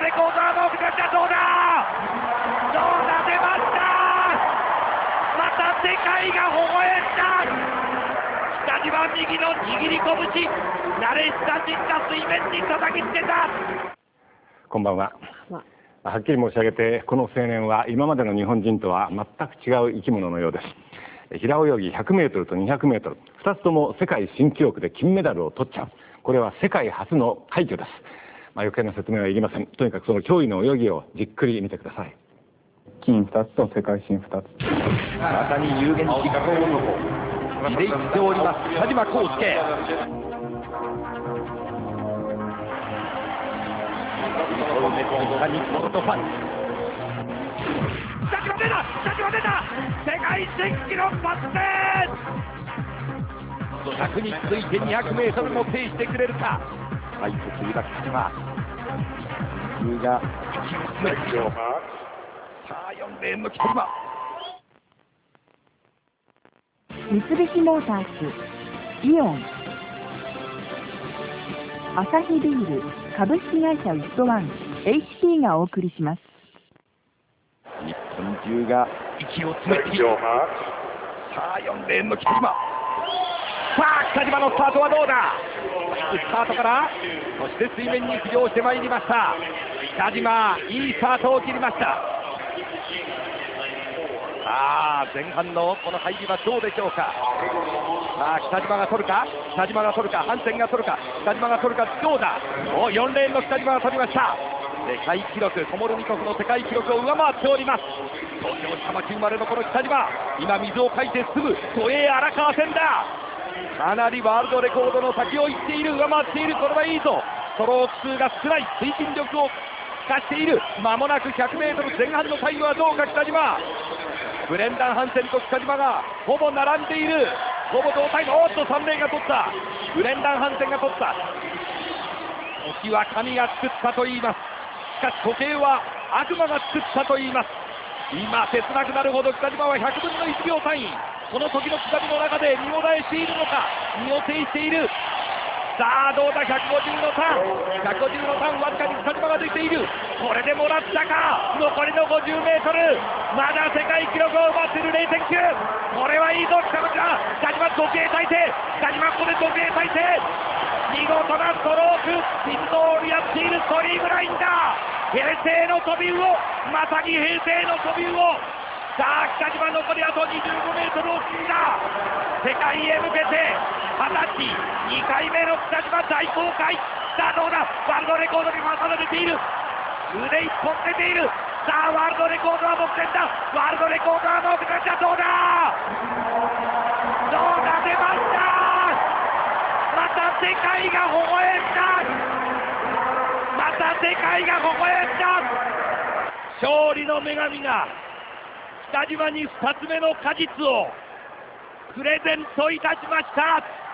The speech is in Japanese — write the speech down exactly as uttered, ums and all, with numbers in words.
レコードはもう来ました。どうだどうだ出ました。また世界が微笑んだ。北島右の握り拳、慣れ親しんだ水面に叩きつけた。 こんばんは。はっきり申し上げて、この青年は今までの日本人とは全く違う生き物のようです。平泳ぎひゃくメートルとにひゃくメートル、ふたつとも世界新記録で金メダルを取っちゃう。これは世界初の快挙です。まあ、余計な説明はいりません。とにかくその驚異の泳ぎをじっくり見てください。 金ふたつと世界新ふたつ。 まさに有言実行男。地で生きております北島康介。日本のファン。北島出た北島出た世界新記録達成。ひゃくに続いてにひゃくメートルも制してくれるか。はい、途中が北島。途中がさあよんレーンの北島。 三菱モータース、イオン、アサヒビール株式会社ウッドワン エイチピー がお送りします。 日本中が息を詰めている。さあよんレーンの北島。さあ北島のスタートはどうだ。スタートからそして水面に浮上してまいりました。北島いいスタートを切りました。さあ前半のこの入りはどうでしょうか。さあ北島が取るか北島が取るかハンセンが取るか北島が取るかどうだ。およんレーンの北島が取りました。世界記録コモルニコフの世界記録を上回っております。東京下町生まれのこの北島、今水をかいてすぐ都営荒川線だ。かなりワールドレコードの先を行っている。上回っている。これはいいぞ。ストローク数が少ない。推進力を効かしている。間もなく ひゃくメートル 前半のタイムはどうか。北島ブレンダン・ハンセンと北島がほぼ並んでいる。ほぼ同タイム。おっとさんレーンが取った。ブレンダン・ハンセンが取った。時は神が作ったと言います。しかし時計は悪魔が作ったと言います。今切なくなるほど北島はひゃくぶんのいちびょう単位、この時の刻みの中で身をだえしているのか、身を制している。さあどうだ。ひゃくごじゅうのターンひゃくごじゅうのターン、わずかに北島ができている。これでもらったか。残りのごじゅうメートル、まだ世界記録を奪っている れいてんきゅう。 これはいいぞ。北島北島時計体制。北島ここで時計体制。見事なストローク。水道をやっているストリームラインだ。平成の飛び魚、まさに平成の飛び魚。さあ北島残りあとにじゅうごメートルを切った。世界へ向けてはたちにかいめの北島大公開。さあどうだ。ワールドレコードにまた出ている。腕一本出ている。さあワールドレコードは目前だ。ワールドレコードは目前だ。どうだどうだ出ました。また世界が微笑んだ。また世界が微笑んだ。勝利の女神が北島にふたつめの果実をプレゼントいたしました。